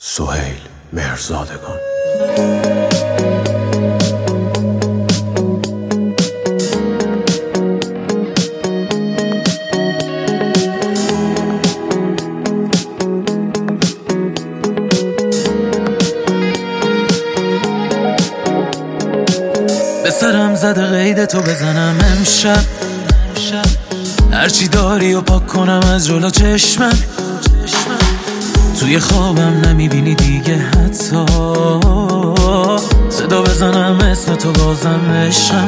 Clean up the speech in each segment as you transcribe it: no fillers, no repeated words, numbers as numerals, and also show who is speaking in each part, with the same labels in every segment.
Speaker 1: سهیل مهرزادگان.
Speaker 2: به سرم زده قید تو بزنم امشب، هرچی داری و پاک کنم از جلو چشمم. توی خوابم نمیبینی دیگه حتی، صدا بزنم اسم تو بازم عشقم.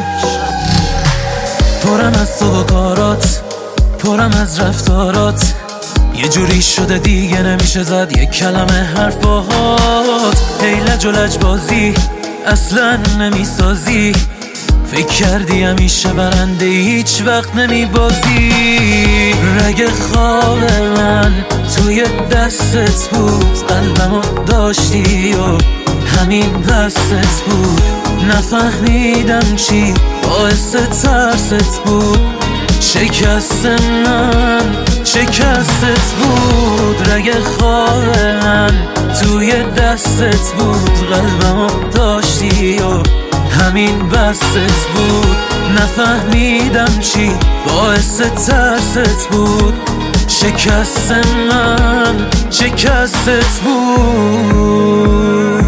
Speaker 2: پرم از تو و کارات، پرم از رفتارات، یه جوری شده دیگه نمیشه زد یک کلمه حرف باهات. هیلج و لجبازی اصلا نمیسازی، فکر کردی همیشه برنده هیچ وقت نمیبازی. رگ خواب من توی دستت بود، قلبمو داشتی و همین بستت بود. نفهمیدم چی باعث ترست بود، شکست من شکستت بود. رگ خواب من توی دستت بود، قلبمو داشتی و همین بستت بود. نفهمیدم چی باعث ترست بود، شکست من شکستت بود.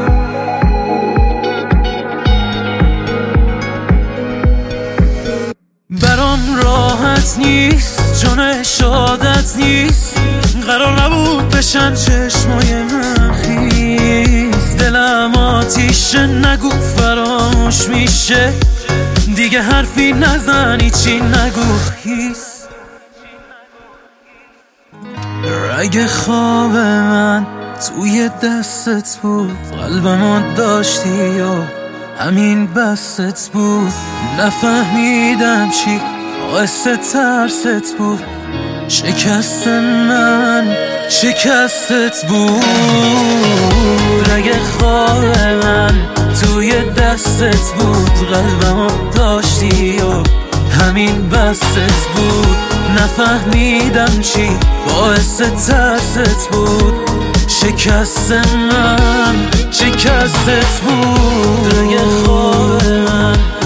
Speaker 2: برام راحت نیست، چون شادت نیست، قرار نبود بشن چشمای من خیس. دلم آتیشه نگو فراموش میشه، دیگه حرفی نزنی چی نگو خیس. رگ خواب من توی دستت بود، قلبمو داشتی و همین بستت بود. نفهمیدم چی باعث ترست بود، شکست من شکستت بود. رگ خواب من توی دستت بود، قلبمو داشتی و همین بستت بود. نفهمیدم چی باعث ترست بود، شکست من شکستت بود. رگ خواب من